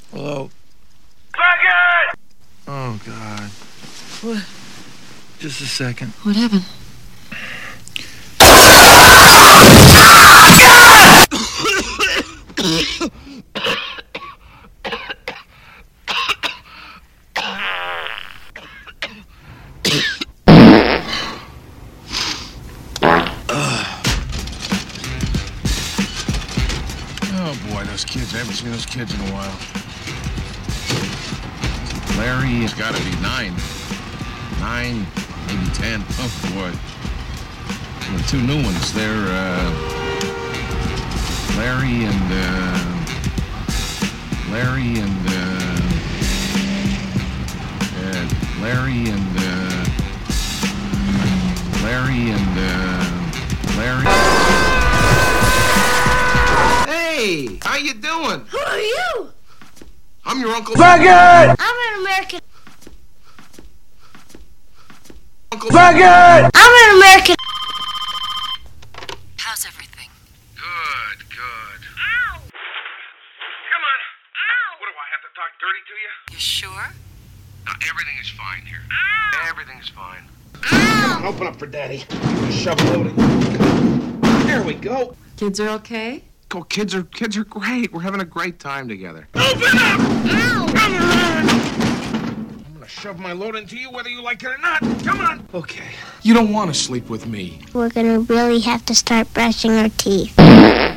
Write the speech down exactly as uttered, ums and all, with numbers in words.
Hello? Faggot! Oh, God. What? Just a second. What happened? Oh boy, those kids. I haven't seen those kids in a while. Larry has got to be nine. Nine, maybe ten. Oh boy. And the two new ones, they're uh, Larry and uh, Larry and uh, uh, Larry and uh, Larry and uh, Larry. Hey, how you doing? Who are you? I'm your Uncle Faggot! I'm an American. Uncle Faggot! I'm an American. How's everything? Good, good. Ow! Come on. Ow! What, do I have to talk dirty to you? You sure? No, everything is fine here. Ow! Everything's fine. Ow! Open up for Daddy. Shove it loading. There we go. Kids are okay? Go, kids are kids are great. We're having a great time together. Open up! Ow! Come on! I'm gonna shove my load into you whether you like it or Not. Come on! Okay. You don't want to sleep with me. We're gonna really have to start brushing our teeth.